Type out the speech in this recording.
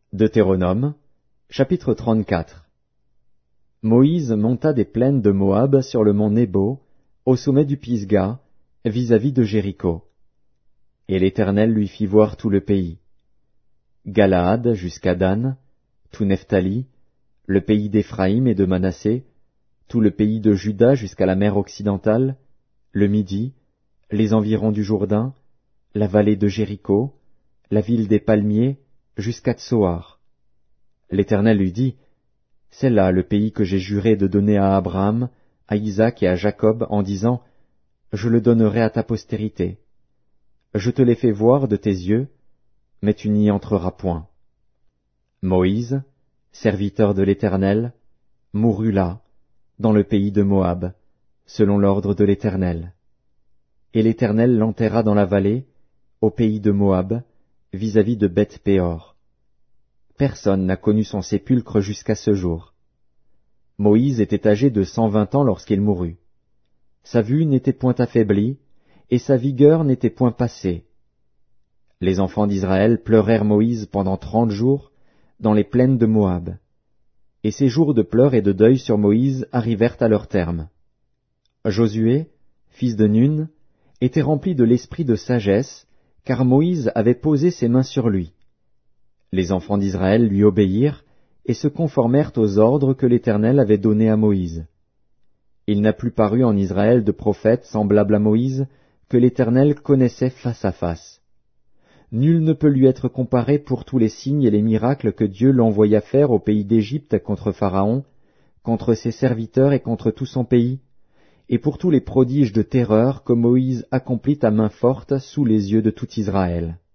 Deutéronome, chapitre 34. Moïse monta des plaines de Moab sur le mont Nebo, au sommet du Pisga, vis-à-vis de Jéricho. Et l'Éternel lui fit voir tout le pays. Galaad jusqu'à Dan, tout Nephtali, le pays d'Éphraïm et de Manassé, tout le pays de Juda jusqu'à la mer occidentale, le Midi, les environs du Jourdain, la vallée de Jéricho, la ville des palmiers, jusqu'à Tsoar. L'Éternel lui dit, « C'est là le pays que j'ai juré de donner à Abraham, à Isaac et à Jacob, en disant, « Je le donnerai à ta postérité. » Je te l'ai fait voir de tes yeux, mais tu n'y entreras point. Moïse, serviteur de l'Éternel, mourut là, dans le pays de Moab, selon l'ordre de l'Éternel. Et l'Éternel l'enterra dans la vallée, au pays de Moab, vis-à-vis de Beth-péor. Personne n'a connu son sépulcre jusqu'à ce jour. Moïse était âgé de 120 ans lorsqu'il mourut. Sa vue n'était point affaiblie, et sa vigueur n'était point passée. Les enfants d'Israël pleurèrent Moïse pendant 30 jours dans les plaines de Moab. Et ces jours de pleurs et de deuil sur Moïse arrivèrent à leur terme. Josué, fils de Nun, était rempli de l'esprit de sagesse, car Moïse avait posé ses mains sur lui. Les enfants d'Israël lui obéirent et se conformèrent aux ordres que l'Éternel avait donnés à Moïse. Il n'a plus paru en Israël de prophète semblable à Moïse, que l'Éternel connaissait face à face. Nul ne peut lui être comparé pour tous les signes et les miracles que Dieu l'envoya faire au pays d'Égypte contre Pharaon, contre ses serviteurs et contre tout son pays, et pour tous les prodiges de terreur que Moïse accomplit à main forte sous les yeux de tout Israël.